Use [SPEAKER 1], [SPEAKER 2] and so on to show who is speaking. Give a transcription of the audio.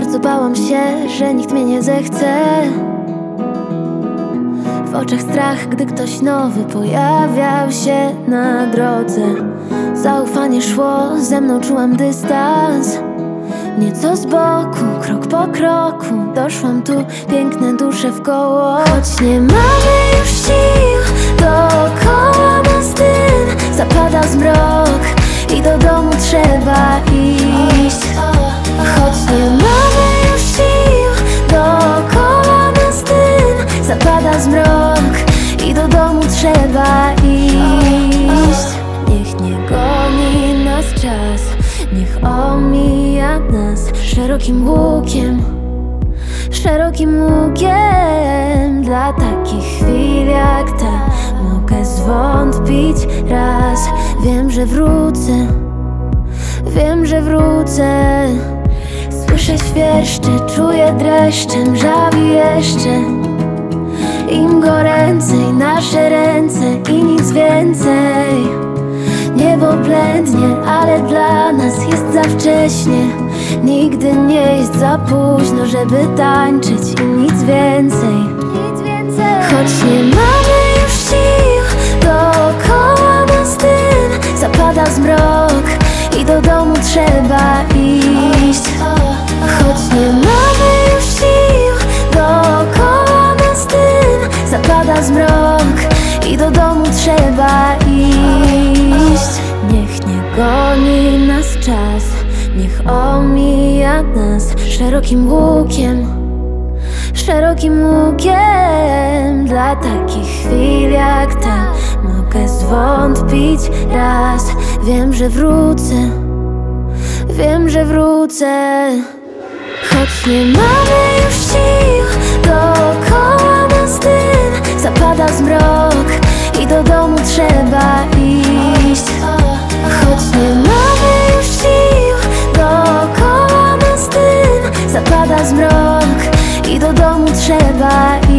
[SPEAKER 1] bardzo bałam się, że nikt mnie nie zechce. W oczach strach, gdy ktoś nowy pojawiał się na drodze. Zaufanie szło, ze mną czułam dystans. Nieco z boku, krok po kroku doszłam tu, piękne dusze w koło. Choć nie mamy już sił, dookoła nas dym. Zapada zmrok i do domu trzeba iść. Choć nie mamy już sił, dookoła nas dym. Zapada zmrok i do domu trzeba iść. Niech nie goni nas czas, niech omija nas szerokim łukiem. Szerokim łukiem dla takich chwil jak ta. Mogę zwątpić raz. Wiem, że wrócę. Wiem, że wrócę. Słyszę świerszcze, czuję dreszcze, mżawi jeszcze. Im goręcej nasze ręce i nic więcej. Niebo blędnie, ale dla nas jest za wcześnie. Nigdy nie jest za późno, żeby tańczyć i nic więcej. Choć nie mamy już sił, dookoła nas dym. Zapada zmrok i do domu trzeba iść. Choć nie mamy już sił, dookoła nas dym. Zapada zmrok i do domu trzeba iść. Niech nie goni nas czas, niech omija nas szerokim łukiem. Szerokim łukiem dla takich chwil jak ta. Mogę zwątpić raz. Wiem, że wrócę. Wiem, że wrócę. Choć nie mamy już sił, dookoła nas dym. Zapada zmrok i do domu trzeba iść. Choć nie mamy już sił, dookoła nas dym. Zapada zmrok i do domu trzeba iść.